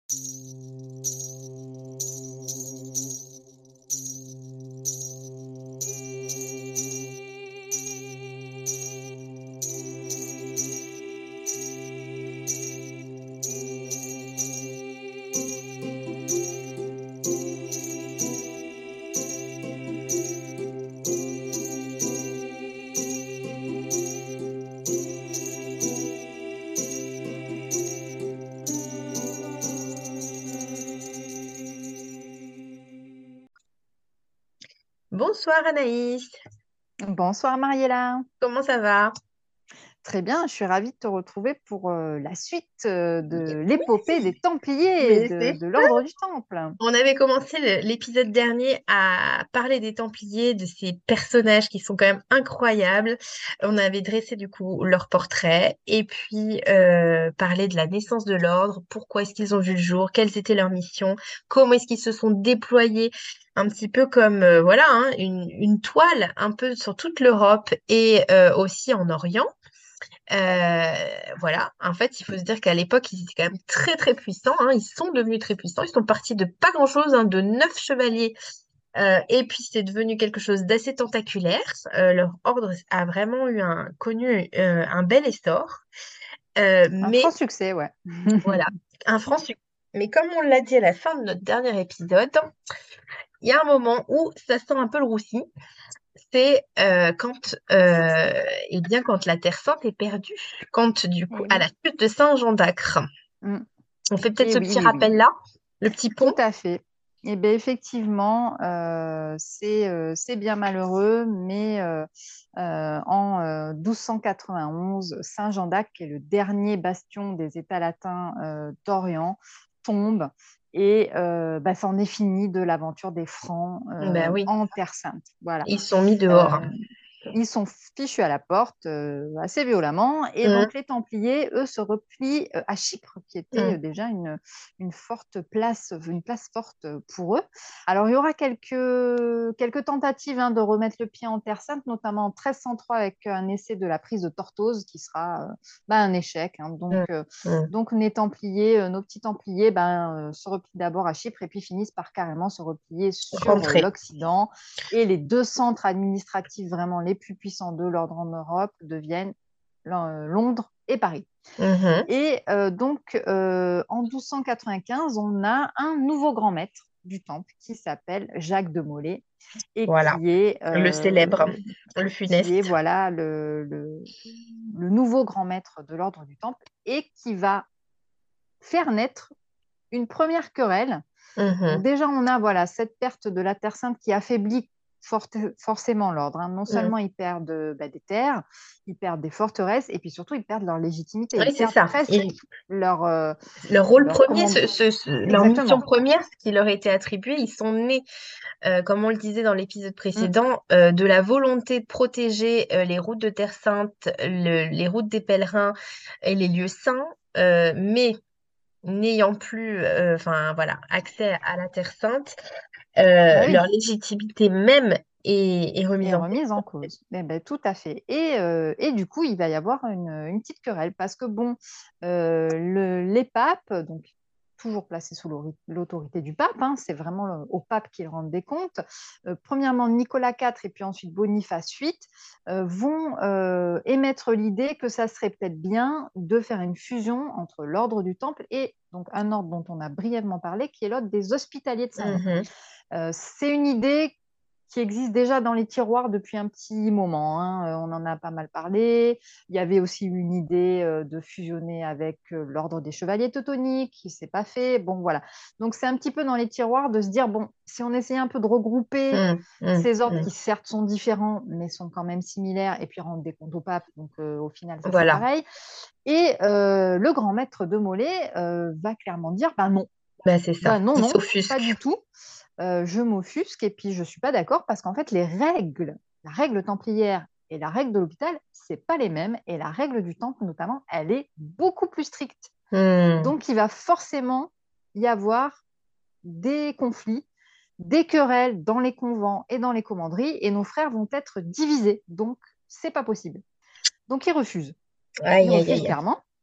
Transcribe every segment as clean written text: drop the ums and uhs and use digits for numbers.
Bonsoir Anaïs, Bonsoir Mariella. comment ça va? Très bien, je suis ravie de te retrouver pour la suite de Oui, l'épopée des Templiers et mais de, c'est de l'Ordre du Temple. On avait commencé l'épisode dernier à parler des Templiers, de ces personnages qui sont quand même incroyables. On avait dressé du coup leur portrait et puis parlé de la naissance de l'ordre, pourquoi est-ce qu'ils ont vu le jour, quelles étaient leurs missions, comment est-ce qu'ils se sont déployés un petit peu comme voilà hein, une toile un peu sur toute l'Europe et aussi en Orient. Euh, voilà, en fait, il faut se dire qu'à l'époque, ils étaient quand même très très puissants, hein. Ils sont devenus très puissants. Ils sont partis de pas grand-chose, hein, de 9 chevaliers, et puis c'est devenu quelque chose d'assez tentaculaire. Leur ordre a vraiment connu un bel essor. Un Mais franc succès, ouais. voilà, un franc succès. Mais comme on l'a dit à la fin de notre dernier épisode, il y a un moment où ça sent un peu le roussi. C'est eh bien, quand la Terre Sainte est perdue, quand du coup, Eh à oui. la chute de Saint-Jean d'Acre. Mm. On fait peut-être Eh ce oui, petit oui, oui. rappel-là, le petit Tout pont. à fait. Eh bien, effectivement, c'est bien malheureux, mais en 1291, Saint Jean d'Acre, qui est le dernier bastion des États latins d'Orient, tombe et c'en est fini de l'aventure des Francs Ben oui, en Terre Sainte. Voilà. ils sont mis dehors. Euh, Ils sont fichus à la porte assez violemment. Et Hum, donc, les Templiers, eux, se replient à Chypre, qui était hum. déjà une forte place, une place forte pour eux. Alors, il y aura quelques tentatives de remettre le pied en Terre Sainte, notamment en 1303 avec un essai de la prise de Tortosa, qui sera un échec. Hum, hum. Donc, les Templiers, nos petits Templiers, se replient d'abord à Chypre et puis finissent par carrément se replier sur Rentrée. l'Occident. Et les deux centres administratifs vraiment les plus puissants de l'ordre en Europe deviennent Londres et Paris. Mhm. Et en 1295, on a un nouveau grand maître du temple qui s'appelle Jacques de Molay et Voilà, le célèbre, le qui est funeste. voilà, le nouveau grand maître de l'ordre du temple et qui va faire naître une première querelle. Donc Mhm, déjà, on a voilà, cette perte de la Terre Sainte qui affaiblit forcément l'ordre. Non hum. seulement ils perdent des terres, ils perdent des forteresses, et puis surtout, ils perdent leur légitimité. Oui, Ils c'est perdent ça. presque leur, Leur rôle leur premier, commande. leur mission Exactement. première, ce qui leur a été attribué, ils sont nés, comme on le disait dans l'épisode Mm. précédent, de la volonté de protéger les routes de Terre Sainte, les routes des pèlerins et les lieux saints, mais n'ayant plus, enfin voilà, accès à la Terre Sainte, Bah leur oui, légitimité même est remise et en cause. remise en cause. Eh ben, tout à fait. Et du coup, il va y avoir une petite querelle parce que, bon, les papes, donc toujours placés sous l'autorité du pape, c'est vraiment au pape qu'ils rendent des comptes. Premièrement, Nicolas IV et puis ensuite Boniface VIII vont émettre l'idée que ça serait peut-être bien de faire une fusion entre l'ordre du Temple et donc un ordre dont on a brièvement parlé, qui est l'ordre des Hospitaliers de Saint-Jean. Mhm. C'est une idée qui existe déjà dans les tiroirs depuis un petit moment. On en a pas mal parlé. Il y avait aussi une idée de fusionner avec l'ordre des chevaliers teutoniques, qui ne s'est pas fait. Bon, voilà. Donc, c'est un petit peu dans les tiroirs de se dire, bon, si on essayait un peu de regrouper Mhm. Mhm. ces ordres Mhm. qui, certes, sont différents, mais sont quand même similaires, et puis rendre des comptes au pape. Donc, au final, ça, c'est Voilà, pareil. Et le grand maître de Molay va clairement dire, non, bah, c'est ça. non, Ils non, pas s'offusquent. du tout. Je m'offusque et puis je suis pas d'accord parce qu'en fait, la règle templière et la règle de l'hôpital, c'est pas les mêmes. Et la règle du temple, notamment, elle est beaucoup plus stricte. Hmm. Donc, il va forcément y avoir des conflits, des querelles dans les convents et dans les commanderies, et nos frères vont être divisés. Donc, c'est pas possible. Donc, ils refusent. Ils Aïe, aïe, refusent aïe. clairement.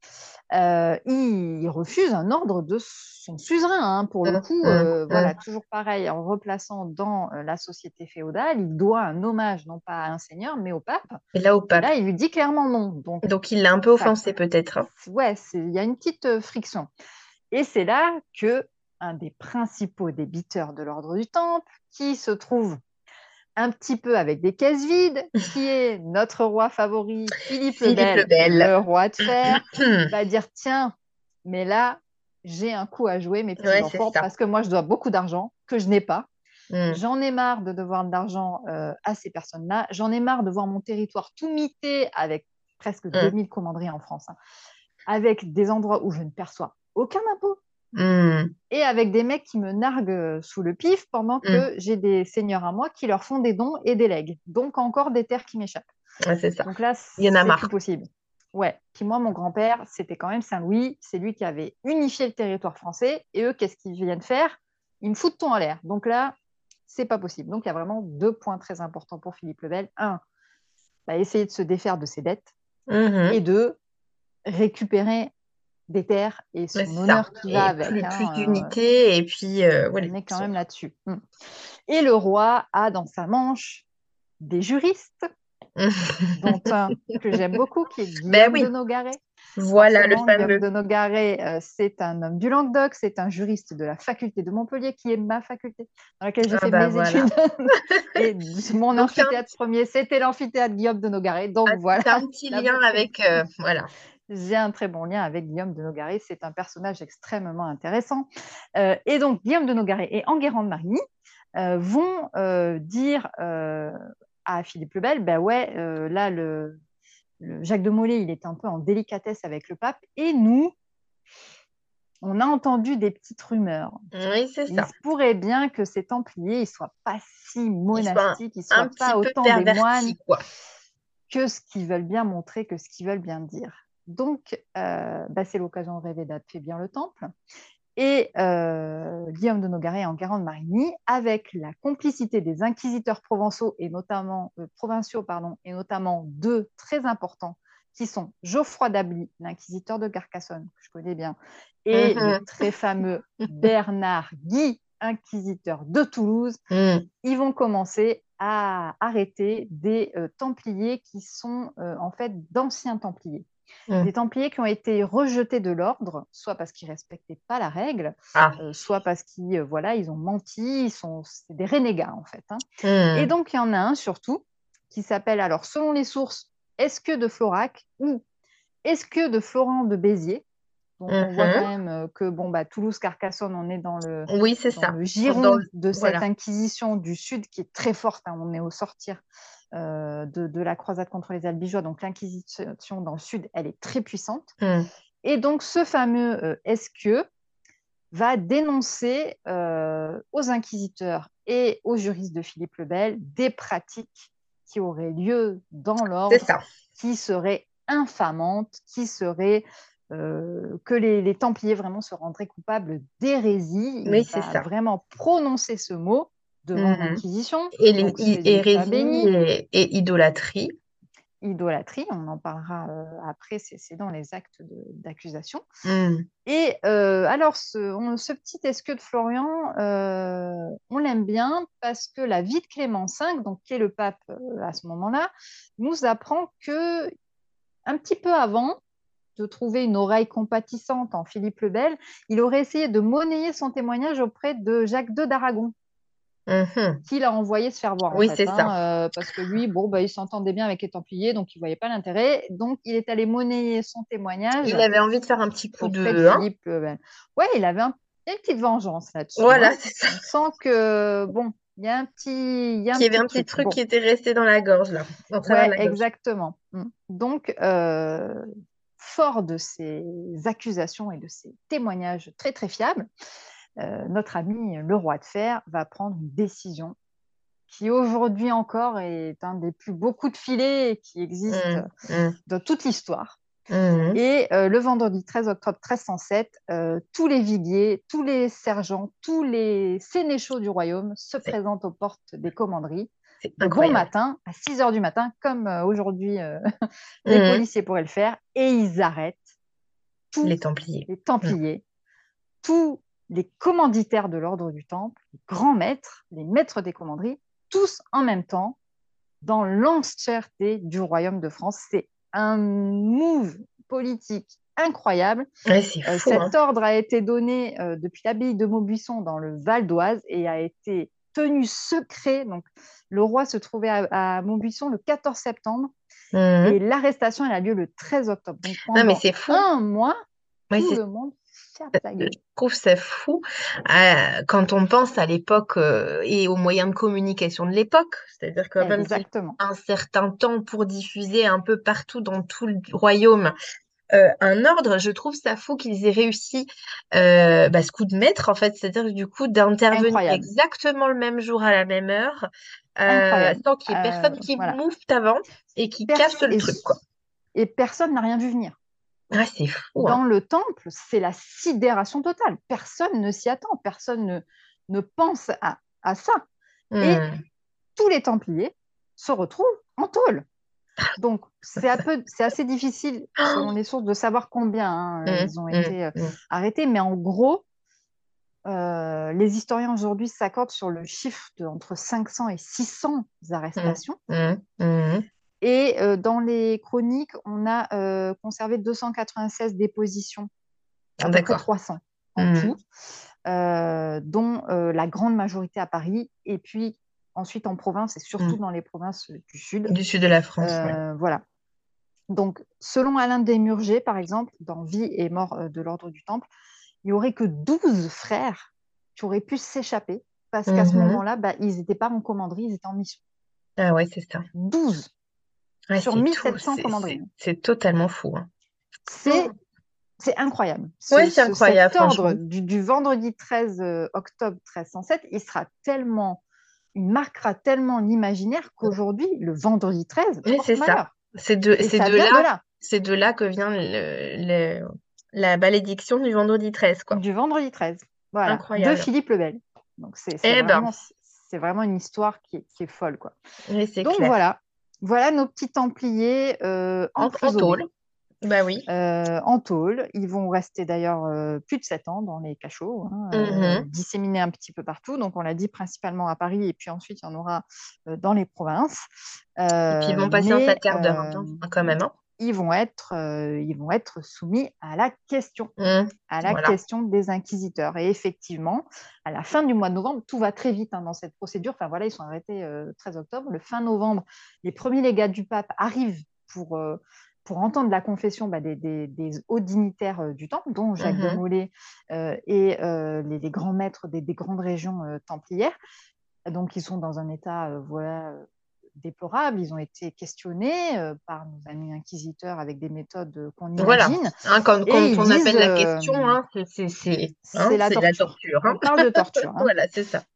il refuse un ordre de son suzerain, hein, pour le coup. Voilà, toujours pareil, en replaçant dans la société féodale, il doit un hommage non pas à un seigneur, mais au pape. Et là, au Et pape. là, il lui dit clairement non. Donc, Donc, il l'a un peu ça, offensé, peut-être, hein. ouais, il y a une petite friction. Et c'est là que un des principaux débiteurs de l'ordre du Temple, qui se trouve un petit peu avec des caisses vides, qui est notre roi favori, Philippe le Philippe le Bel, Bel. le roi de fer, va dire, tiens, mais là, j'ai un coup à jouer, mes petits Ouais, c'est enfants, ça. parce que moi, je dois beaucoup d'argent que je n'ai pas. Mm, J'en ai marre de devoir de l'argent à ces personnes-là. J'en ai marre de voir mon territoire tout mité avec presque mm, 2000 commanderies en France, hein, avec des endroits où je ne perçois aucun impôt mm, et avec des mecs qui me narguent sous le pif pendant mm. que j'ai des seigneurs à moi qui leur font des dons et des legs. Donc encore des terres qui m'échappent. Ouais, c'est ça. Donc là, Il y en a c'est plus marre. possible. Ouais. Puis moi, mon grand-père, c'était quand même Saint-Louis. C'est lui qui avait unifié le territoire français. Et eux, qu'est-ce qu'ils viennent faire? Ils me foutent tout en l'air. Donc là, c'est pas possible. Donc il y a vraiment deux points très importants pour Philippe le Bel. Un, bah, essayer de se défaire de ses dettes. Mhm. Et deux, récupérer des terres et Ouais, son c'est ça. honneur qui va Et avec, plus hein. d'unité, et puis, voilà. On est quand même là-dessus. Et le roi a dans sa manche des juristes, dont un que j'aime beaucoup, qui est Ben Guillaume de oui, Nogaret. voilà le Forcément, Guillaume fameux. de Nogaret, c'est un homme du Languedoc, c'est un juriste de la faculté de Montpellier, qui est ma faculté, dans laquelle j'ai Ah fait bah mes voilà. études. Et mon Donc, amphithéâtre premier, c'était l'amphithéâtre Guillaume de Nogaret. Donc voilà, t'as un petit la lien boucle est avec, bouclée. voilà. J'ai un très bon lien avec Guillaume de Nogaret. C'est un personnage extrêmement intéressant. Et donc, Guillaume de Nogaret et Enguerrand de Marigny vont dire à Philippe le Bel, ben ouais, là, le Jacques de Molay, il est un peu en délicatesse avec le pape. Et nous, on a entendu des petites rumeurs. Oui, c'est Il ça. se pourrait bien que ces Templiers ne soient pas si Ils sont monastiques, ils ne un soient petit pas peu autant des moines pervertis, quoi. que ce qu'ils veulent bien montrer, que ce qu'ils veulent bien dire. Donc, bah, c'est l'occasion de rêver d'affaiblir le temple. Et Guillaume de Nogaret et Enguerrand de Marigny, avec la complicité des inquisiteurs provençaux et notamment, provinciaux pardon, et notamment deux très importants, qui sont Geoffroy d'Ably, l'inquisiteur de Carcassonne, que je connais bien, et le Mhm. très fameux Bernard Guy, inquisiteur de Toulouse, Mhm. ils vont commencer à arrêter des Templiers qui sont en fait d'anciens Templiers. Des Mhm. Templiers qui ont été rejetés de l'ordre, soit parce qu'ils ne respectaient pas la règle, Ah. soit parce qu'ils voilà, ils ont menti, c'est des renégats en fait, hein. Et Mhm. donc, il y en a un surtout qui s'appelle, alors selon les sources, Esque de Florac ou Esque de Florent de Béziers. Donc, on voit quand Mhm. même que bon, bah, Toulouse-Carcassonne, on est Oui, c'est dans ça. le Dans giron de cette voilà. inquisition du Sud qui est très forte, hein. On est au sortir de la croisade contre les Albigeois. Donc, l'inquisition dans le Sud, elle est très puissante. Mhm. Et donc, ce fameux Esquieu va dénoncer aux inquisiteurs et aux juristes de Philippe le Bel des pratiques qui auraient lieu dans C'est l'ordre, ça. qui seraient infamantes, qui seraient que les Templiers vraiment se rendraient coupables d'hérésie. Oui, Il c'est va ça. vraiment prononcer ce mot devant Mhm. l'Inquisition, Et donc Jésus soit hérésie béni. et idolâtrie. Idolâtrie, on en parlera après, c'est dans les actes d'accusation. Mhm. Et alors, ce petit esqueux de Florian, on l'aime bien parce que la vie de Clément V, donc, qui est le pape à ce moment-là, nous apprend que un petit peu avant de trouver une oreille compatissante en Philippe le Bel, il aurait essayé de monnayer son témoignage auprès de Jacques II d'Aragon, Mhm. qu'il a envoyé se faire voir en Oui, fait, c'est ça. hein, parce que lui, bon, bah, il s'entendait bien avec les Templiers, donc il ne voyait pas l'intérêt. Donc il est allé monnayer son témoignage Il avait envie de faire un petit coup auprès de de, hein? Philippe. Ouais, il y a une petite vengeance là-dessus, Voilà, hein. c'est ça. On sent que, bon, il y a un Qu'il y avait petit un petit truc. truc Bon, qui était resté dans la gorge, là, en travers de ouais, la gorge. exactement. Donc, fort de ces accusations et de ces témoignages très, très fiables, notre ami le roi de fer va prendre une décision qui aujourd'hui encore est un des plus beaux coups de filet qui existent Mhm. Mhm. dans toute l'histoire. Mhm. Et le vendredi 13 octobre 1307, tous les viguiers, tous les sergents, tous les sénéchaux du royaume se C'est présentent aux portes des commanderies c'est de bon incroyable. matin, à 6 heures du matin, comme aujourd'hui les Mhm. policiers pourraient le faire, et ils arrêtent Les tous Templiers. les Mm. Templiers, tous les commanditaires de l'ordre du Temple, les grands maîtres, les maîtres des commanderies, tous en même temps, dans l'entièreté du royaume de France. C'est un move politique incroyable. Ouais, c'est fou, hein. Cet ordre a été donné depuis l'abbaye de Maubuisson dans le Val d'Oise et a été tenu secret. Donc, le roi se trouvait à Maubuisson le 14 septembre et Mhm. l'arrestation elle a lieu le 13 octobre. Donc, Non, mais pendant c'est fou. un mois, Oui, tout le monde ferme sa je gueule. trouve ça fou quand on pense à l'époque et aux moyens de communication de l'époque. C'est-à-dire quand même qu'il faut Exactement. un certain temps pour diffuser un peu partout dans tout le royaume un ordre. Je trouve ça fou qu'ils aient réussi ce coup de maître, en fait. C'est-à-dire du coup d'intervenir Incroyable. exactement le même jour à la même heure Incroyable. sans qu'il y ait personne qui Voilà. mouffe avant et qui casse le Et, truc, quoi. et personne n'a rien vu venir. Ah, c'est fou, hein. Dans le temple, c'est la sidération totale. Personne ne s'y attend, personne ne pense à ça. Et Hmm. tous les Templiers se retrouvent en tôle. Donc, c'est assez difficile, selon les sources, de savoir combien Hmm, ils ont hmm, été hmm. arrêtés. Mais en gros, les historiens aujourd'hui s'accordent sur le chiffre de entre 500 et 600 Hmm, arrestations. hmm, hmm. Et dans les chroniques, on a conservé 296 dépositions, à peu près D'accord. 300 en Hmm. tout, dont la grande majorité à Paris, et puis ensuite en province, et surtout Hmm. dans les provinces du Sud. Du sud de la France, ouais. Voilà. Donc, selon Alain Desmurger, par exemple, dans Vie et mort de l'ordre du Temple, il n'y aurait que 12 frères qui auraient pu s'échapper, parce qu'à ce Mhm. moment-là, ils n'étaient pas en commanderie, ils étaient en mission. Ah ouais, c'est ça. 12 Ouais, sur c'est tout. 1700 commanderies. C'est totalement fou, hein. C'est C'est incroyable. Ouais, c'est incroyable, Cet ordre franchement. du vendredi 13 octobre 1307, il marquera tellement l'imaginaire qu'aujourd'hui, le vendredi 13 Oui, porte c'est ça. malheur. Et C'est ça de vient de là, là, c'est de là que vient la malédiction du vendredi 13, quoi. du vendredi 13. Voilà, de Incroyable. Philippe le Bel. Donc Eh ben, c'est vraiment une histoire qui est folle, quoi. oui, c'est Donc clair. voilà nos petits Templiers En tôle. emprisonnés. Bah oui. En tôle. Ils vont rester d'ailleurs plus de 7 ans dans les cachots, Mhm. disséminés un petit peu partout. Donc, on l'a dit principalement à Paris et puis ensuite, il y en aura dans les provinces. Et puis ils vont passer un Mais sacre d'heure, hein, quand même, hein. ils vont être soumis Mhm. à la Voilà. question des inquisiteurs. Et effectivement, à la fin du mois de novembre, tout va très vite dans cette procédure. Enfin voilà, ils sont arrêtés 13 octobre. Le fin novembre, les premiers légats du pape arrivent pour entendre la confession des hauts dignitaires du temple, dont Jacques de Mhm. Molay et les grands maîtres des grandes régions templières. Donc, ils sont dans un état déplorable. Ils ont été questionnés par nos amis inquisiteurs avec des méthodes qu'on Voilà. imagine. Hein, Et quand ils on disent, appelle la question, hein, c'est la c'est la torture. torture, hein. On parle de torture, hein. Voilà, c'est ça.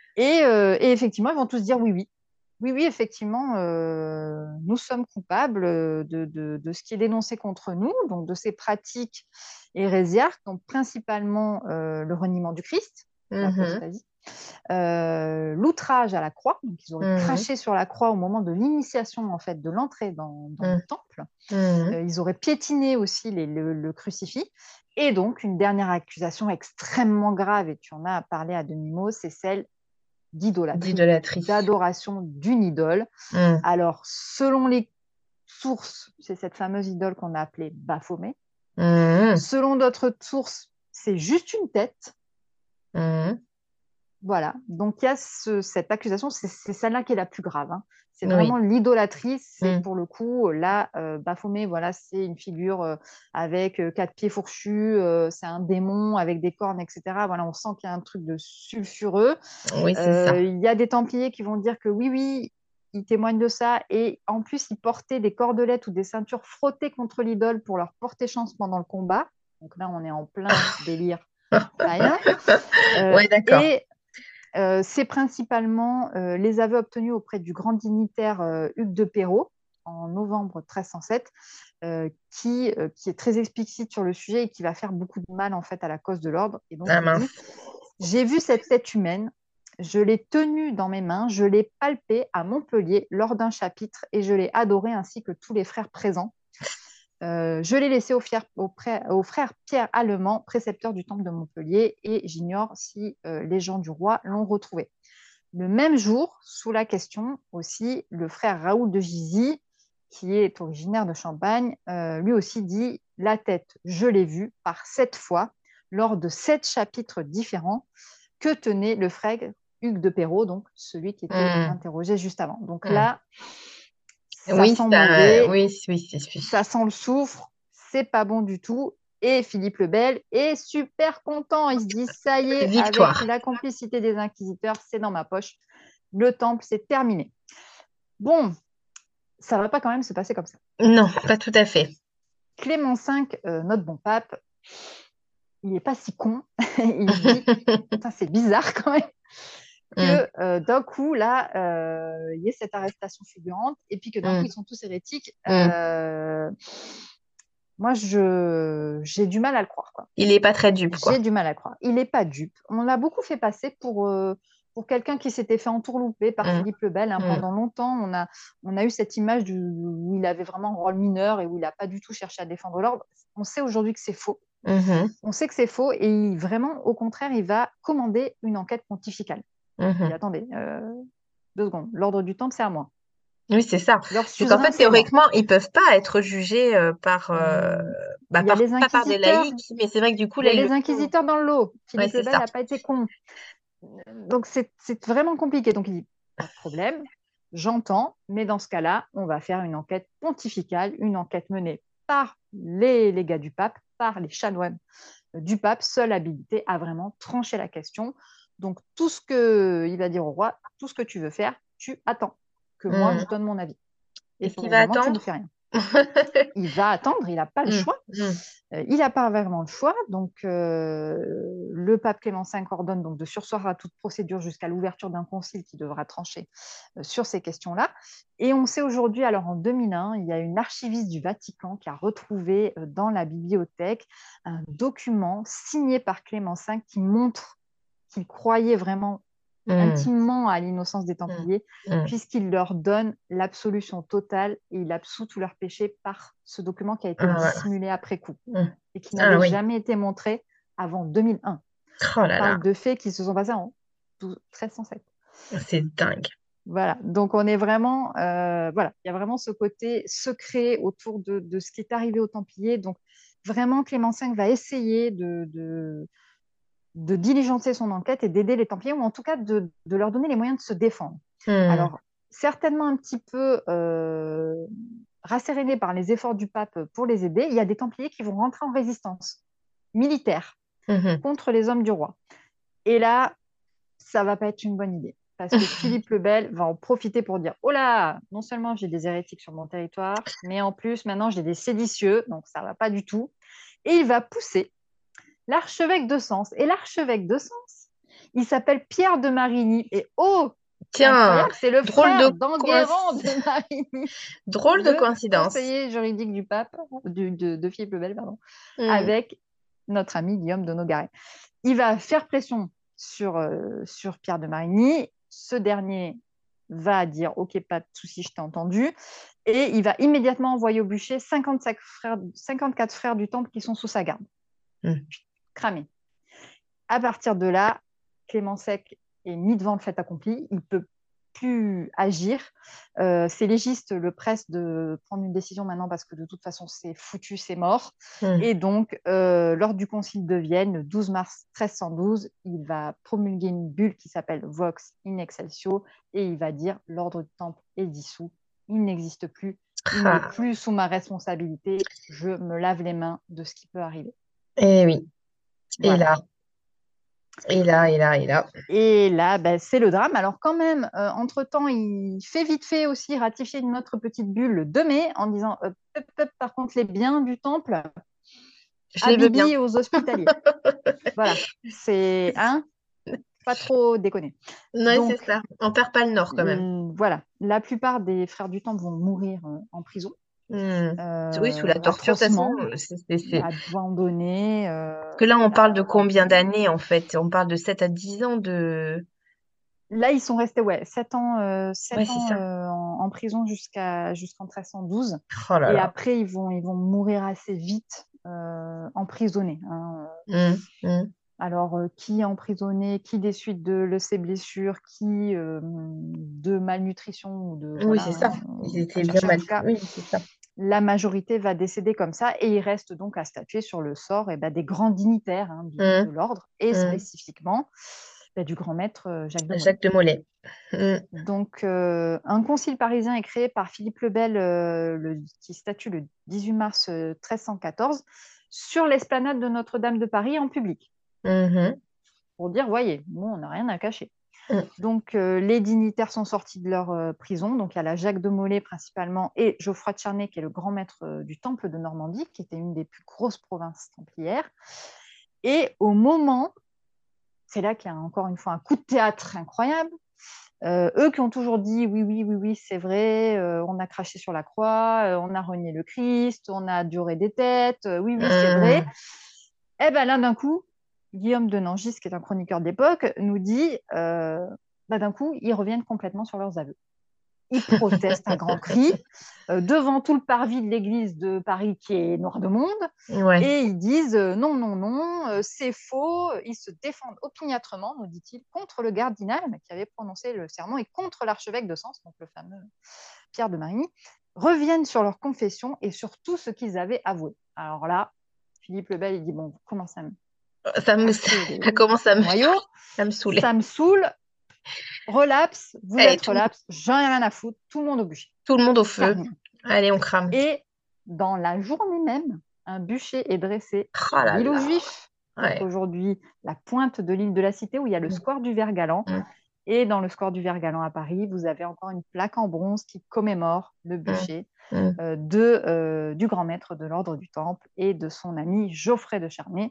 Et effectivement, ils vont tous dire oui, oui. Oui, oui, effectivement, nous sommes coupables de ce qui est dénoncé contre nous, donc de ces pratiques hérésiarques, donc principalement le reniement du Christ, Mhm. l'apostasie, l'outrage à la croix, donc ils auraient Mhm. craché sur la croix au moment de l'initiation en fait de l'entrée dans le Mhm. temple. Mhm. Ils auraient piétiné aussi le crucifix. Et donc une dernière accusation extrêmement grave, et tu en as parlé à demi-mot, c'est celle d'idolâtrie, D'idolâtrie. d'adoration d'une idole. Mhm. Alors, selon les sources, c'est cette fameuse idole qu'on a appelée Baphomet. Mhm. Selon d'autres sources, c'est juste une tête. Mhm. Voilà. Donc, il y a cette accusation, c'est celle-là qui est la plus grave, hein. C'est vraiment Oui. l'idolâtrie. C'est Mhm. pour le coup, là, Baphomet, voilà, c'est une figure avec 4 pieds fourchus, c'est un démon avec des cornes, etc. Voilà, on sent qu'il y a un truc de sulfureux. Oui, c'est ça. Il y a des Templiers qui vont dire que oui, oui, ils témoignent de ça. Et en plus, ils portaient des cordelettes ou des ceintures frottées contre l'idole pour leur porter chance pendant le combat. Donc là, on est en plein délire païen. Ouais, d'accord. Et c'est principalement les aveux obtenus auprès du grand dignitaire Hugues de Perrot en novembre 1307, qui est très explicite sur le sujet et qui va faire beaucoup de mal en fait à la cause de l'ordre. Et donc Ah il dit: mince. j'ai vu cette tête humaine, je l'ai tenue dans mes mains, je l'ai palpée à Montpellier lors d'un chapitre et je l'ai adorée ainsi que tous les frères présents. Je l'ai laissé au frère Pierre Allemand, précepteur du temple de Montpellier, et j'ignore si les gens du roi l'ont retrouvé. Le même jour, sous la question aussi, le frère Raoul de Gizy, qui est originaire de Champagne, lui aussi dit la tête, je l'ai vue par 7 fois lors de 7 chapitres différents que tenait le frère Hugues de Perrault, donc celui qui était Hmm. interrogé juste avant. Donc Hmm. là, ça Oui, sent mauvais, oui, oui, oui. ça sent le soufre, c'est pas bon du tout. Et Philippe le Bel est super content. Il se dit, ça y est, avec Victoire. la complicité des inquisiteurs, c'est dans ma poche. Le temple, c'est terminé. Bon, ça va pas quand même se passer comme ça. Non, pas tout à fait. Clément V, notre bon pape, il n'est pas si con. Il se dit, c'est bizarre quand même Hmm. que d'un coup, là, il y ait cette arrestation fulgurante et puis que d'un coup, Hmm. ils sont tous hérétiques. Hmm. Moi, j'ai du mal à le croire, quoi. Il est pas très dupe, quoi. J'ai du mal à le croire. Il n'est pas dupe. On l'a beaucoup fait passer pour quelqu'un qui s'était fait entourlouper par Hmm. Philippe le Bel. Hein. Hmm. Pendant longtemps, on a eu cette image où il avait vraiment un rôle mineur et où il n'a pas du tout cherché à défendre l'ordre. On sait aujourd'hui que c'est faux. Mhm. On sait que c'est faux et vraiment, au contraire, il va commander une enquête pontificale. Il dit, Mhm. attendez, 2 secondes, l'ordre du temple, c'est à moi. Oui, c'est ça. Leur Donc en suzerain, fait, c'est moi. théoriquement, ils peuvent pas être jugés Hum, bah, Il y a les pas par des inquisiteurs, laïcs, mais c'est vrai que du coup, il y là, a ils le les font. inquisiteurs dans le lot. Ouais, Philippe le c'est Bel ça. n'a pas été con. Donc c'est vraiment compliqué. Donc il dit, pas de problème, j'entends, mais dans ce cas-là, on va faire une enquête pontificale, une enquête menée par les légats du pape, par les chanoines du pape, seul habilité à vraiment trancher la question. Donc tout ce qu'il va dire au roi, tout ce que tu veux faire, tu attends que moi Hmm. je donne mon avis. Et Est-ce pour qu'il le va moment, tu ne attendre? fais rien. Il va attendre, il n'a pas le Hmm. choix. Hmm. Il n'a pas vraiment le choix. Donc, le pape Clément V ordonne donc de surseoir à toute procédure jusqu'à l'ouverture d'un concile qui devra trancher sur ces questions-là. Et on sait aujourd'hui, alors en 2001, il y a une archiviste du Vatican qui a retrouvé dans la bibliothèque un document signé par Clément V qui montre qu'il croyait vraiment Hmm. intimement à l'innocence des Hmm. Templiers, Hmm. puisqu'il leur donne l'absolution totale et il absout tous leurs péchés par ce document qui a été Ah, voilà. dissimulé après coup Hmm. et qui Ah n'avait oui. jamais été montré avant 2001. Oh On là là, parle de faits qui se sont passés en 1307. c'est dingue. Voilà, donc on est vraiment, voilà, il y a vraiment ce côté secret autour de ce qui est arrivé aux Templiers. Donc vraiment, Clément V va essayer de diligenter son enquête et d'aider les Templiers, ou en tout cas de leur donner les moyens de se défendre. Hmm. Alors, certainement un petit peu rassérénés par les efforts du pape pour les aider, il y a des Templiers qui vont rentrer en résistance militaire Mhm. contre les hommes du roi. Et là, ça va pas être une bonne idée. Parce que Philippe le Bel va en profiter pour dire, oh là, non seulement j'ai des hérétiques sur mon territoire, mais en plus, maintenant, j'ai des séditieux, donc ça va pas du tout. Et il va pousser l'archevêque de Sens. Et l'archevêque de Sens, il s'appelle Pierre de Marigny. Et oh, Tiens, incroyable, c'est le drôle frère de d'Enguerrand de Marigny, drôle de le coïncidence. conseiller juridique du pape, de Philippe le Bel, pardon, Hmm. avec notre ami Guillaume de Nogaret. Il va faire pression sur Pierre de Marigny. Ce dernier va dire ok, pas de souci, je t'ai entendu. Et il va immédiatement envoyer au bûcher 54 frères du Temple qui sont sous sa garde. Hmm. Cramé. À partir de là, Clément Sec est mis devant le fait accompli. Il ne peut plus agir. C'est légiste le presse de prendre une décision maintenant parce que de toute façon, c'est foutu, c'est mort. Hmm. Et donc, lors du concile de Vienne, le 12 mars 1312, il va promulguer une bulle qui s'appelle Vox in Excelsis et il va dire l'ordre du Temple est dissous, il n'existe plus, il n'est Ah. plus sous ma responsabilité, je me lave les mains de ce qui peut arriver. Eh oui. Et Voilà. là, et là, et là, et là. Et là, ben, c'est le drame. Alors quand même, entre-temps, il fait vite fait aussi ratifier une autre petite bulle le 2 mai en disant par contre, les biens du temple Je à les veux bien. Bibi et aux hospitaliers. Voilà, c'est pas trop déconner. Ouais, c'est Donc ça. On perd pas le nord quand même. voilà, la plupart des frères du temple vont mourir en prison, Hmm. Oui, sous la torture, de toute façon, atrocement, abandonnés. que là, on parle de Voilà. combien d'années, en fait? On parle de 7 à 10 ans de... Là, ils sont restés ouais, 7 ans, Ouais, c'est ça. en prison jusqu'en 1312. Oh là Et là. après, ils vont mourir assez vite emprisonnés. Hein. Mm. Alors, qui est emprisonné, qui des suites de ses blessures, qui de malnutrition ou de Oui, voilà, c'est ça. Ils pas étaient bien chercher. En mal. tout cas, Oui, c'est ça. la majorité va décéder comme ça et il reste donc à statuer sur le sort des grands dignitaires de Mm. l'ordre et Mm. spécifiquement du grand maître Jacques de Molay. Jacques de Molay. Mm. Donc, un concile parisien est créé par Philippe le Bel qui statue le 18 mars 1314 sur l'esplanade de Notre-Dame de Paris en public Mhm. pour dire, voyez, nous, on n'a rien à cacher. Mm. Donc, les dignitaires sont sortis de leur prison. Donc, il y a la Jacques de Molay principalement et Geoffroy de Charnay, qui est le grand maître du Temple de Normandie, qui était une des plus grosses provinces templières. Et au moment, c'est là qu'il y a encore une fois un coup de théâtre incroyable. Eux qui ont toujours dit oui, oui, oui, oui, c'est vrai, on a craché sur la croix, on a renié le Christ, on a adoré des têtes, oui, oui, c'est vrai. Mm. Et bien là, d'un coup, Guillaume de Nangis, qui est un chroniqueur d'époque, nous dit d'un coup, ils reviennent complètement sur leurs aveux. Ils protestent à grands cris devant tout le parvis de l'église de Paris qui est noir de monde Ouais. et ils disent non, non, non, c'est faux. Ils se défendent opiniâtrement, nous dit-il, contre le cardinal qui avait prononcé le serment et contre l'archevêque de Sens, donc le fameux Pierre de Marigny, reviennent sur leur confession et sur tout ce qu'ils avaient avoué. Alors là, Philippe le Bel, il dit bon, vous commencez à me casser Ça commence les noyaux, à me ça saouler. me saoule. Relapse, vous Allez, êtes relapse, j'en ai rien à foutre, tout le monde au bûcher. tout le monde au feu. Terminé. Allez, on crame. Et dans la journée même, un bûcher est dressé Oh à là l'île aux là. Juifs, donc Ouais. aujourd'hui la pointe de l'île de la Cité où il y a le Mm. square du Vert-Galant. Mm. Et dans le square du Vert-Galant à Paris, vous avez encore une plaque en bronze qui commémore le Mm. bûcher Mm. du grand maître de l'ordre du Temple et de son ami Geoffrey de Charnay.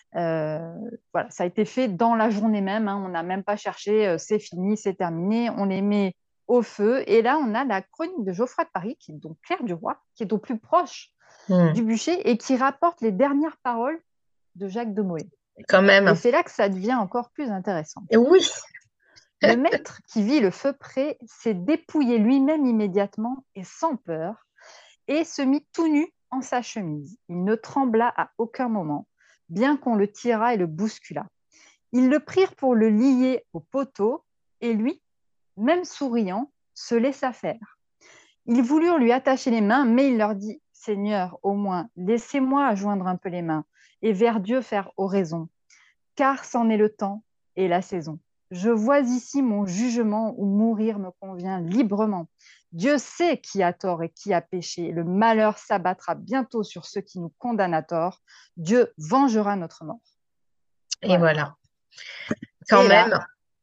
Voilà, ça a été fait dans la journée même. Hein, on n'a même pas cherché, c'est fini, c'est terminé. On les met au feu. Et là, on a la chronique de Geoffroy de Paris, qui est donc Claire du Roi, qui est au plus proche Mm. du bûcher et qui rapporte les dernières paroles de Jacques de Molay. Quand Et même. c'est là que ça devient encore plus intéressant. Et oui. Le maître qui vit le feu près s'est dépouillé lui-même immédiatement et sans peur et se mit tout nu en sa chemise. Il ne trembla à aucun moment, bien qu'on le tirât et le bousculât. Ils le prirent pour le lier au poteau et lui, même souriant, se laissa faire. Ils voulurent lui attacher les mains, mais il leur dit, Seigneur, au moins, laissez-moi joindre un peu les mains et vers Dieu faire oraison, car c'en est le temps et la saison. Je vois ici mon jugement où mourir me convient librement. Dieu sait qui a tort et qui a péché. Le malheur s'abattra bientôt sur ceux qui nous condamnent à tort. Dieu vengera notre mort. Et Voilà. voilà. Quand Et là, même,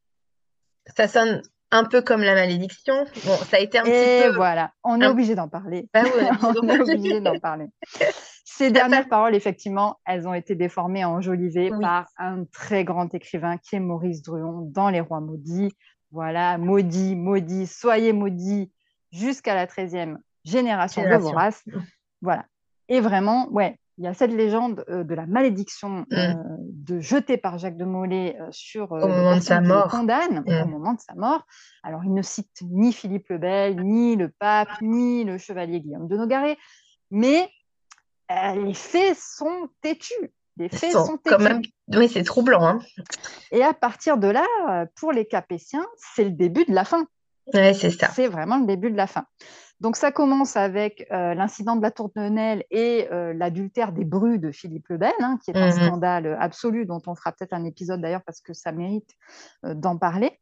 ça sonne un peu comme la malédiction. Bon, ça a été un petit peu. et voilà, on est Un... obligé d'en parler. Bah oui, on est obligé d'en On est parler. obligé d'en parler. Ces T'as pas... dernières paroles, effectivement, elles ont été déformées et enjolivées Oui, par un très grand écrivain qui est Maurice Druon dans Les Rois maudits. Voilà, maudit, maudit, soyez maudits jusqu'à la 13e génération de génération. Vorace. Voilà. Et vraiment, ouais, il y a cette légende de la malédiction Mm. jetée par Jacques de Molay sur Au les moment de sa personnes qui le mort. condamnent au Mm. moment de sa mort. Alors, il ne cite ni Philippe le Bel, ni le pape, ni le chevalier Guillaume de Nogaret, mais les faits sont têtus. Les Ils faits sont sont quand même. têtus. Oui, c'est troublant, hein. Et à partir de là, pour les Capétiens, c'est le début de la fin. Ouais, c'est ça. C'est vraiment le début de la fin. Donc ça commence avec l'incident de la Tour de Nesle et l'adultère des Brus de Philippe le Bel, hein, qui est un Mhm. scandale absolu dont on fera peut-être un épisode d'ailleurs parce que ça mérite d'en parler.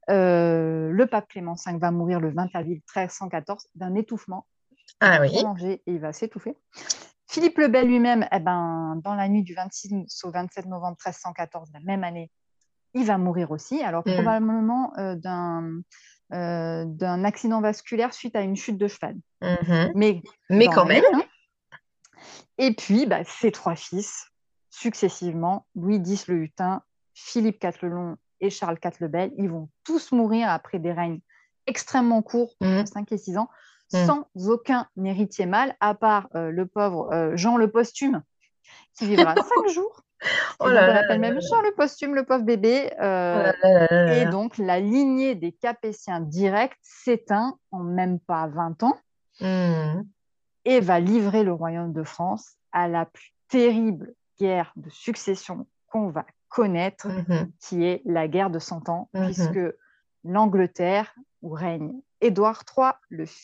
Le pape Clément V va mourir le 20 avril 1314 d'un étouffement. Il Ah va trop oui. manger et il va s'étouffer. Philippe le Bel lui-même, dans la nuit du 26 au 27 novembre 1314, la même année, il va mourir aussi. Alors Mm. probablement d'un accident vasculaire suite à une chute de cheval. Mhm. Mais Mais dans quand la même. nuit, hein. Et puis, ses trois fils, successivement, Louis X le Hutin, Philippe IV le Long et Charles IV le Bel, ils vont tous mourir après des règnes extrêmement courts, entre Mm. 5 et 6 ans, Mm. sans aucun héritier mâle, à part le pauvre Jean le Posthume, qui vivra 5 jours. Oh Et donc, là on là appelle même Charles Posthume, le pauvre bébé. là là là là là Et là. donc, la lignée des Capétiens directs s'éteint en même pas 20 ans Hmm. et va livrer le royaume de France à la plus terrible guerre de succession qu'on va connaître, Mhm. qui est la guerre de Cent Ans, puisque Mhm. l'Angleterre, où règne Édouard III,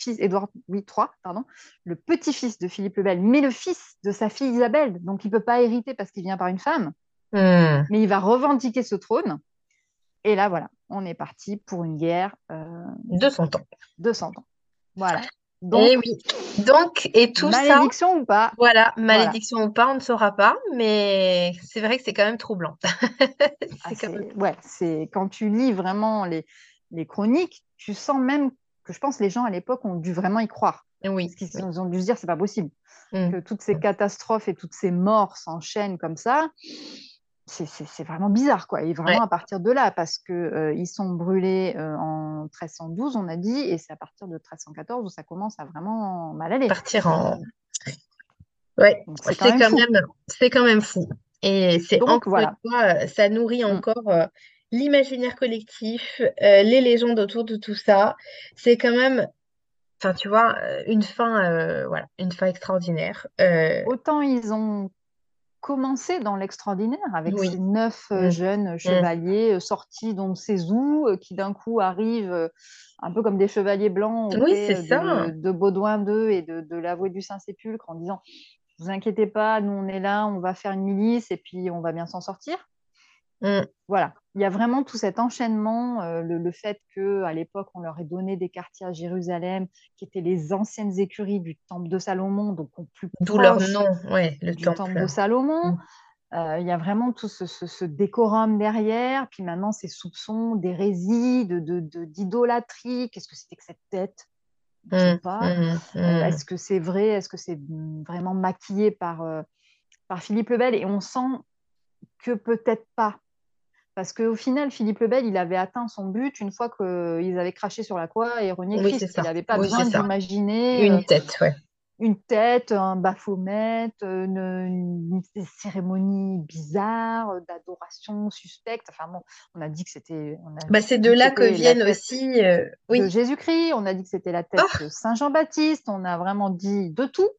pardon, le petit-fils de Philippe le Bel, mais le fils de sa fille Isabelle, donc il ne peut pas hériter parce qu'il vient par une femme, Hmm. mais il va revendiquer ce trône. Et là, voilà, on est parti pour une guerre 200 ans. de 100 ans. Voilà. Eh Donc, oui. Donc, et tout ça, malédiction ou pas, voilà, voilà. malédiction ou pas, on ne saura pas, mais c'est vrai que c'est quand même troublant. Ah, C'est quand même... c'est quand tu lis vraiment les chroniques, tu sens même que je pense les gens à l'époque ont dû vraiment y croire. Oui, Parce qu'ils oui. ont dû se dire, c'est pas possible. Hmm. Que toutes ces catastrophes et toutes ces morts s'enchaînent comme ça, c'est vraiment bizarre, quoi. Et Ouais, vraiment à partir de là, parce que ils sont brûlés en 1312, on a dit, et c'est à partir de 1314 où ça commence à vraiment mal aller. partir en... Ouais, Donc c'est quand même fou. c'est quand même fou. Et c'est Donc encore une voilà. fois, ça nourrit Mm. encore l'imaginaire collectif, les légendes autour de tout ça. C'est quand même, enfin, tu vois, voilà, une fin extraordinaire. Autant ils ont commencé dans l'extraordinaire avec Oui. ces 9 Mm, jeunes mm. chevaliers sortis d'on ne sait où, qui d'un coup arrivent un peu comme des chevaliers blancs Oui, c'est auprès ça. de Baudouin II et de l'avoué du Saint-Sépulcre en disant vous inquiétez pas, nous on est là, on va faire une milice et puis on va bien s'en sortir. Mm. Voilà, il y a vraiment tout cet enchaînement, le fait qu'à l'époque, on leur ait donné des quartiers à Jérusalem, qui étaient les anciennes écuries du temple de Salomon, donc au plus D'où leur proche nom, ouais, le du temple de temple. Salomon. Mm. Il y a vraiment tout ce décorum derrière, puis maintenant ces soupçons d'hérésie, d'idolâtrie. Qu'est-ce que c'était que cette tête? On ne sait Mm, pas. mm, mm. Est-ce que c'est vrai? Est-ce que c'est vraiment maquillé par Philippe le Bel? Et on sent que peut-être pas. Parce qu'au final, Philippe le Bel, il avait atteint son but une fois qu'ils avaient craché sur la croix et renié Oui, c'est Christ. Il ça. n'avait pas Oui, c'est besoin ça. d'imaginer Une tête, ouais. une tête, un Baphomet, une cérémonie bizarre, d'adoration suspecte. Enfin bon, on a Bah, c'est de dit que là que c'était la viennent tête aussi. de Oui. Jésus-Christ, on a dit que c'était la tête de Oh, Saint Jean-Baptiste, on a vraiment dit de tout.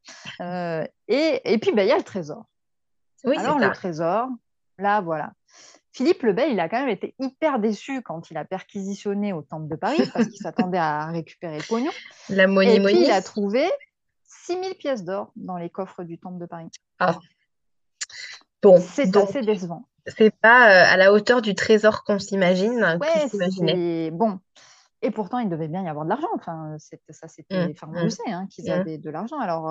Et puis, ben, il y a le trésor. oui, c'est Alors, le ça. trésor, là, voilà. Philippe le Bel, il a quand même été hyper déçu quand il a perquisitionné au Temple de Paris parce qu'il s'attendait à récupérer le pognon. La Et puis, il monimonie. a trouvé 6000 pièces d'or dans les coffres du Temple de Paris. Ah, bon, C'est donc, assez décevant. c'est pas à la hauteur du trésor qu'on s'imagine, hein, puisse Ouais, s'imaginer. c'est bon. Et pourtant, il devait bien y avoir de l'argent. Enfin, Mm, enfin, on le mm, sait, hein, qu'ils mm, avaient de l'argent. Alors,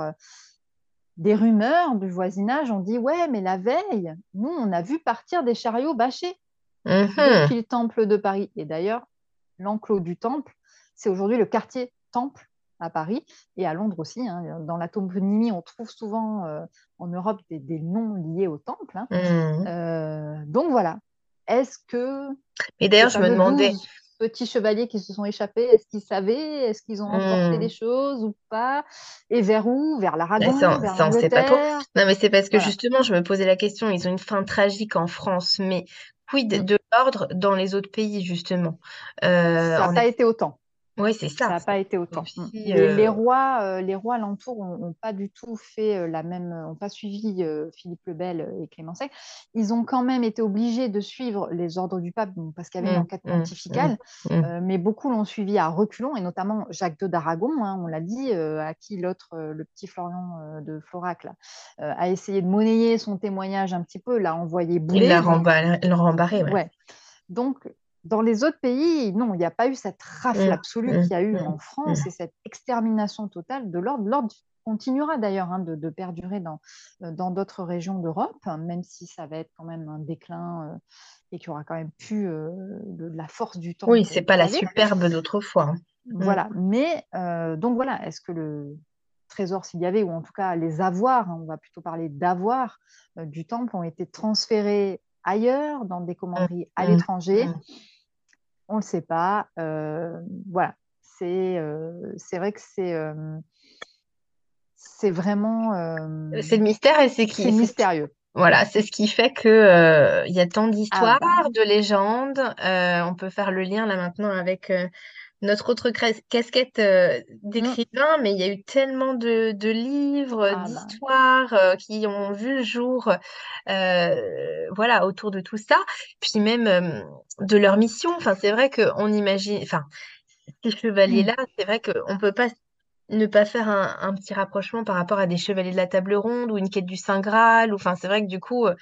des rumeurs du voisinage ont dit, ouais, mais la veille, nous, on a vu partir des chariots bâchés mhm, depuis le Temple de Paris. Et d'ailleurs, l'enclos du Temple, c'est aujourd'hui le quartier Temple à Paris et à Londres aussi, hein. Dans la toponymie, on trouve souvent en Europe des noms liés au Temple, hein. mm. Donc voilà. Est-ce que Et ces d'ailleurs, je me fameux demandais, 12 petits chevaliers qui se sont échappés, est-ce qu'ils savaient? Est-ce qu'ils ont emporté des mm, choses ou pas? Et vers où? Vers ouais, l'Aragon? Vers ça, on sait pas trop. l'Angleterre? Non, mais c'est parce que Voilà. justement, je me posais la question, ils ont une fin tragique en France, mais quid Mm. de l'ordre dans les autres pays, justement? Ça n'a En pas Espagne. été autant. Oui, c'est Ça ça. n'a pas été Et autant. puis, Les rois alentours n'ont pas du tout fait ont pas suivi Philippe le Bel et Clément VI. Ils ont quand même été obligés de suivre les ordres du pape parce qu'il y avait une mm, enquête mm, mm, pontificale, mm. mais beaucoup l'ont suivi à reculons, et notamment Jacques II d'Aragon, hein, on l'a dit, à qui l'autre, le petit Florian de Florac, là, a essayé de monnayer son témoignage un petit peu, l'a envoyé bouler. Donc, Il l'a rembarré, ouais. ouais. Donc, dans les autres pays, non, il n'y a pas eu cette rafle Mm, absolue mm, qu'il y a eu mm, en France et mm. cette extermination totale de l'ordre. L'ordre continuera d'ailleurs, hein, de perdurer dans d'autres régions d'Europe, hein, même si ça va être quand même un déclin et qu'il y aura quand même plus de la force du temps Oui, c'est qu'il pas y la avait. superbe d'autrefois, hein. Voilà. Mais donc voilà, est-ce que le trésor, s'il y avait, ou en tout cas les avoirs, hein, on va plutôt parler d'avoirs du temple, ont été transférés ailleurs, dans des Mm, commanderies à mm, l'étranger? mm. On ne le sait pas. Voilà, c'est vrai que c'est vraiment C'est le mystère et c'est c'est qui? mystérieux. Voilà, c'est ce qui fait que, il y a tant Ah d'histoires, bah, de légendes. On peut faire le lien là maintenant avec notre autre casquette hmm, d'écrivain, mais il y a eu tellement de livres, ah bah, d'histoires qui ont vu le jour, voilà, autour de tout ça. Puis même de leur mission. Enfin, c'est vrai qu'on imagine, enfin, ces chevaliers-là, c'est vrai qu'on peut pas ne pas faire un petit rapprochement par rapport à des chevaliers de la table ronde ou une quête du Saint Graal. Ou, enfin, c'est vrai que du coup,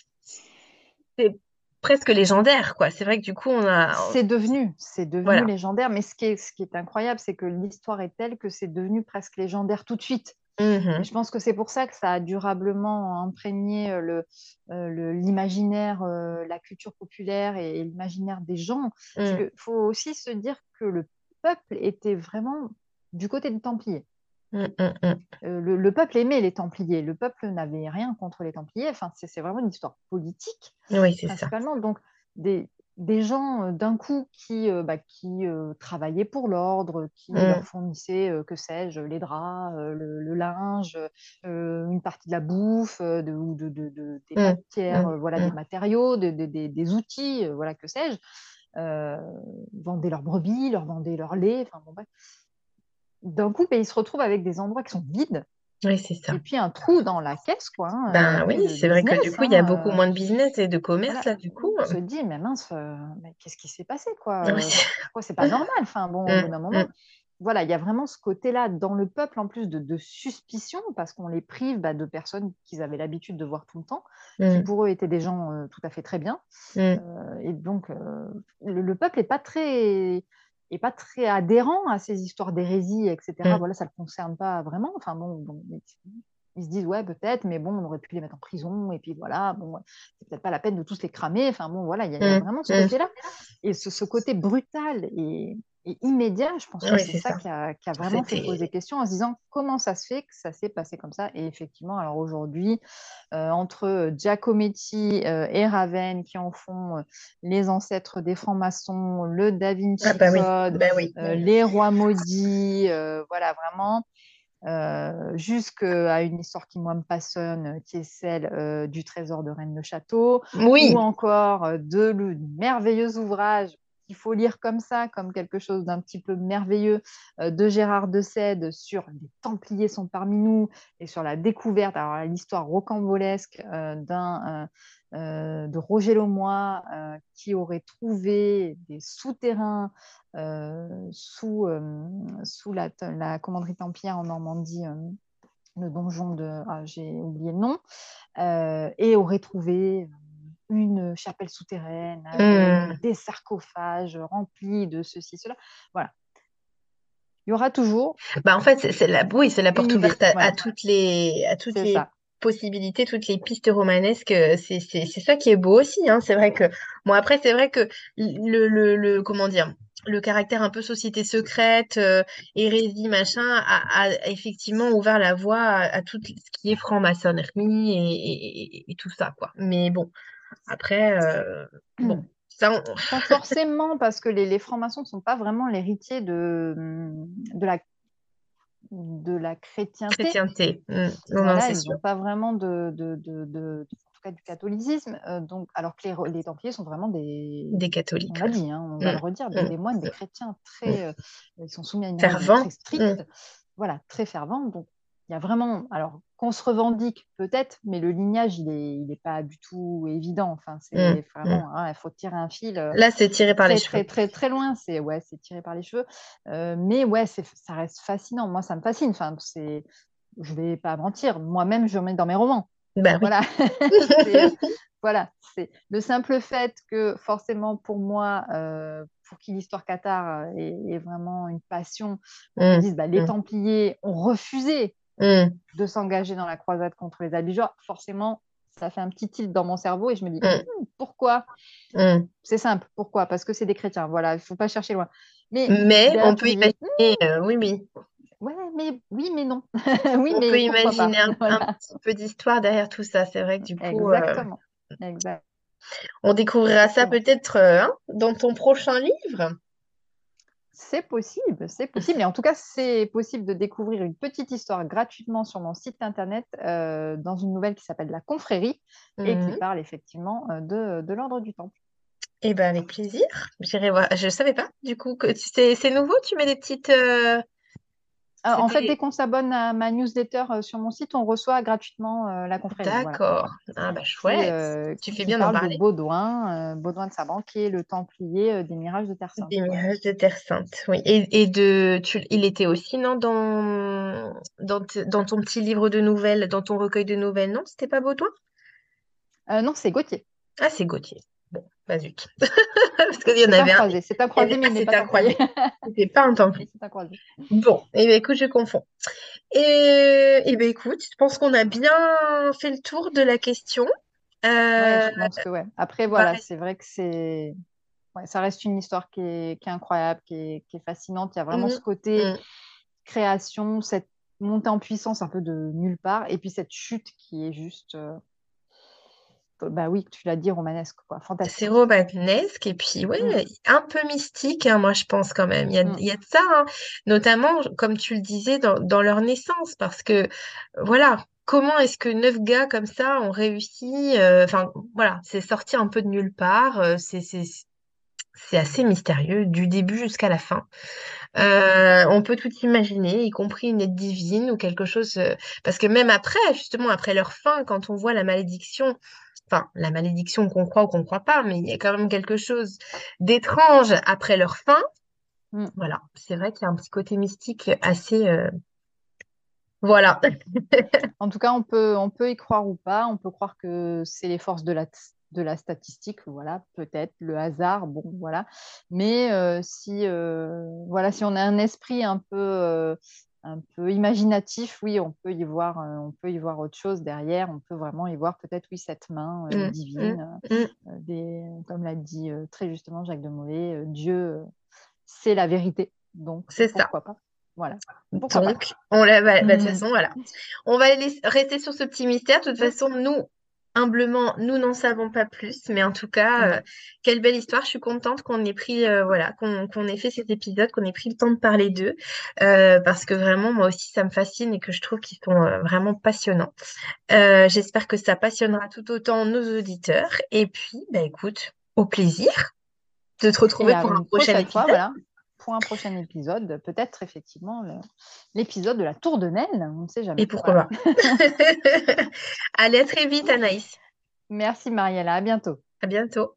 c'est presque légendaire, quoi. C'est vrai que du coup, on a, c'est devenu voilà. légendaire, mais ce qui est incroyable, c'est que l'histoire est telle que c'est devenu presque légendaire tout de suite. Et Mhm. je pense que c'est pour ça que ça a durablement imprégné l'imaginaire, la culture populaire et l'imaginaire des gens. C'est Mm, qu'il faut aussi se dire que le peuple était vraiment du côté des Templiers. mm, mm, mm. Le peuple aimait les Templiers. Le peuple n'avait rien contre les Templiers. Enfin, c'est vraiment une histoire politique, Oui, c'est ça. principalement. Donc, des gens d'un coup qui travaillaient pour l'ordre, qui leur Mm, fournissaient, que sais-je, les draps, le linge, une partie de la bouffe, ou des mm, matières, mm, voilà, des mm. matériaux, des outils, voilà, que sais-je. Euh, Vendaient leurs brebis, leur vendaient leur lait. Enfin, bon, bref. D'un coup, ils se retrouvent avec des endroits qui sont vides Oui, c'est et ça. puis un trou dans la caisse, quoi, hein. Il n'y a Ben oui, plus de c'est vrai que du business, coup, il y a beaucoup hein. moins de business et de commerce Voilà, là, du coup. on se dit, mais mince, mais qu'est-ce qui s'est passé, quoi? Oui. Pourquoi c'est pas normal? Enfin, bon, au bout Mm, d'un moment, mm, voilà, il y a vraiment ce côté-là dans le peuple, en plus de suspicion, parce qu'on les prive de personnes qu'ils avaient l'habitude de voir tout le temps, qui mm, pour eux étaient des gens tout à fait très bien. mm, Et donc, le peuple est pas très adhérent à ces histoires d'hérésie, etc. mm, Voilà, ça ne le concerne pas vraiment. Enfin bon, ils se disent, ouais, peut-être, mais bon, on aurait pu les mettre en prison, et puis voilà, bon, ouais, c'est peut-être pas la peine de tous les cramer. Enfin bon, voilà, il y a mm, vraiment ce mm. côté-là. Et ce côté brutal et immédiat, je pense que Oui, c'est c'est ça ça. qui a vraiment fait poser C'était. question en se disant comment ça se fait que ça s'est passé comme ça. Et effectivement, alors aujourd'hui, entre Giacometti et Raven qui en font les ancêtres des francs-maçons, le Da Ah Vinci bah oui, Code, bah oui. les rois maudits, voilà vraiment, jusqu'à une histoire qui moi me passionne, qui est celle du trésor de Rennes-le-Château, ou Oui. encore de merveilleux ouvrage qu'il faut lire comme ça, comme quelque chose d'un petit peu merveilleux, de Gérard de Sède sur les Templiers sont parmi nous et sur la découverte, alors l'histoire rocambolesque de Roger Lemoy qui aurait trouvé des souterrains sous la commanderie templière en Normandie, le donjon j'ai oublié le nom, et aurait trouvé une chapelle souterraine avec Mm. des sarcophages remplis de ceci, cela. Voilà. Il y aura toujours Bah en fait, oui, c'est la une porte idée. ouverte à Voilà, toutes c'est les ça. possibilités, toutes les pistes romanesques. C'est ça qui est beau aussi, hein. C'est vrai que, bon, après, c'est vrai que comment dire, le caractère un peu société secrète, hérésie, machin, a effectivement ouvert la voie à tout ce qui est franc-maçonnerie et tout ça, quoi. Mais bon, après, bon, ça, Pas forcément, parce que les francs-maçons ne sont pas vraiment l'héritier de la chrétienté. chrétienté. Non, non, Voilà, c'est ils sûr. n'ont pas vraiment en tout cas du catholicisme, donc, alors que les Templiers sont vraiment Des on catholiques, l'a ouais. dit, hein, on va le Mm, redire, des mm, moines, des chrétiens mm. ils sont soumis à une règle très Fervent. stricte, voilà, très fervente. Donc, il y a vraiment, alors qu'on se revendique peut-être, mais le lignage, il est pas du tout évident. Enfin, Mm, c'est mm. vraiment, hein, il faut tirer un fil Là, c'est tiré par les très, cheveux. très, très, très loin. C'est tiré par les cheveux. Mais ouais, ça reste fascinant. Moi, ça me fascine. Enfin, je vais pas mentir, moi-même, je mets dans mes romans. Bah oui. Voilà. c'est, euh, voilà, c'est le simple fait que forcément pour moi, pour qui l'histoire cathare est vraiment une passion, qu'on me Mm, dise les mm, Templiers ont refusé mm, de s'engager dans la croisade contre les albigeois, forcément, ça fait un petit tilt dans mon cerveau et je me dis mm, pourquoi? mm. C'est simple, pourquoi? Parce que c'est des chrétiens, voilà, il ne faut pas chercher loin. Mais Mais on derrière, tu peut te dis, imaginer, oui, oui, ouais, mais oui, mais non. Oui, on peut mais pourquoi imaginer pas? un Voilà, petit peu d'histoire derrière tout ça. C'est vrai que du coup, exactement. Exact. on découvrira ça Exactement. peut-être dans ton prochain livre. C'est possible, c'est possible. Et en tout cas, c'est possible de découvrir une petite histoire gratuitement sur mon site internet dans une nouvelle qui s'appelle La Confrérie et qui Mhm. parle effectivement de l'ordre du Temple. Eh ben avec plaisir. J'irai voir. Je savais pas. Du coup, que c'est nouveau. Tu mets des petites. En fait, dès C'était. qu'on s'abonne à ma newsletter sur mon site, on reçoit gratuitement La Confrérie. Voilà. D'accord. Ah bah chouette. Tu fais Qui bien d'en parle de parler. Baudouin, Baudouin de Saban, qui est le Templier des Mirages de Terre Sainte. Des Voilà. mirages de Terre Sainte. Oui. Il était aussi non dans ton petit livre de nouvelles, dans ton recueil de nouvelles, non? C'était pas Baudouin? Non, c'est Gauthier. Ah, c'est Gauthier. Bon, bah zut. Parce qu'il y en C'est un avait un. croisé. C'est un croisé, mais Ah, il n'est pas c'était un templier. croisé. C'était pas un Mais Templier. c'est un croisé. Bon, et ben écoute, je confonds. Et ben écoute, je pense qu'on a bien fait le tour de la question. Ouais, Euh, je pense que ouais. Après, on va voilà, rester. c'est vrai que ouais, ça reste une histoire qui est incroyable, qui est fascinante. Il y a vraiment ce Mhm, côté mhm. création, cette montée en puissance un peu de nulle part, et puis cette chute qui est juste, bah oui, tu l'as dit, romanesque, quoi, C'est fantastique. romanesque et puis ouais, Mm, un peu mystique, hein, moi je pense quand même. mm, Il y a de ça, hein. Notamment, comme tu le disais, dans leur naissance, parce que voilà, comment est-ce que 9 gars comme ça ont réussi, enfin voilà, c'est sorti un peu de nulle part, c'est assez mystérieux du début jusqu'à la fin. mm, On peut tout imaginer, y compris une aide divine ou quelque chose. Parce que même après, justement, après leur fin, quand on voit la malédiction, enfin, la malédiction qu'on croit ou qu'on ne croit pas, mais il y a quand même quelque chose d'étrange après leur fin. mm. Voilà, c'est vrai qu'il y a un petit côté mystique assez. Voilà. En tout cas, on peut y croire ou pas. On peut croire que c'est les forces de la statistique, voilà, peut-être le hasard, bon, voilà. Mais voilà, si on a un esprit un peu imaginatif, oui, on peut y voir autre chose derrière. On peut vraiment y voir peut-être, oui, cette main Mm, mm, divine, mm. comme l'a dit très justement Jacques de Molay, Dieu, c'est la vérité. Donc, C'est ça. pourquoi pas? Voilà, pourquoi pas? Donc, bah, de toute façon, voilà. On va rester sur ce petit mystère. De toute Mm, façon, nous, humblement, nous n'en savons pas plus. Mais en tout cas, non. quelle belle histoire. Je suis contente qu'on ait pris, voilà, qu'on ait fait cet épisode, qu'on ait pris le temps de parler d'eux. Parce que vraiment, moi aussi, ça me fascine et que je trouve qu'ils sont vraiment passionnants. J'espère que ça passionnera tout autant nos auditeurs. Et puis, bah, écoute, au plaisir de te Et retrouver à pour un une prochain prochaine fois, épisode. voilà, pour un prochain épisode, peut-être effectivement l'épisode de la tour de Nesle, on ne sait Et jamais. pourquoi Voilà. pas. Allez, à très vite, Anaïs. Merci Mariella, à bientôt. À bientôt.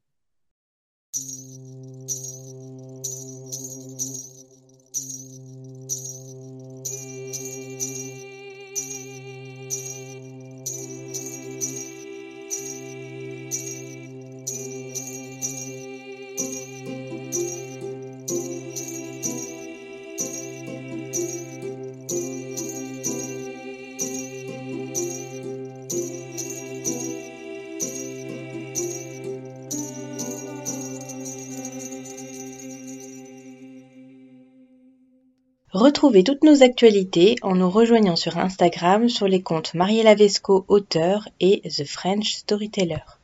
Retrouvez toutes nos actualités en nous rejoignant sur Instagram sur les comptes Mariella Vesco, auteur, et The French Storyteller.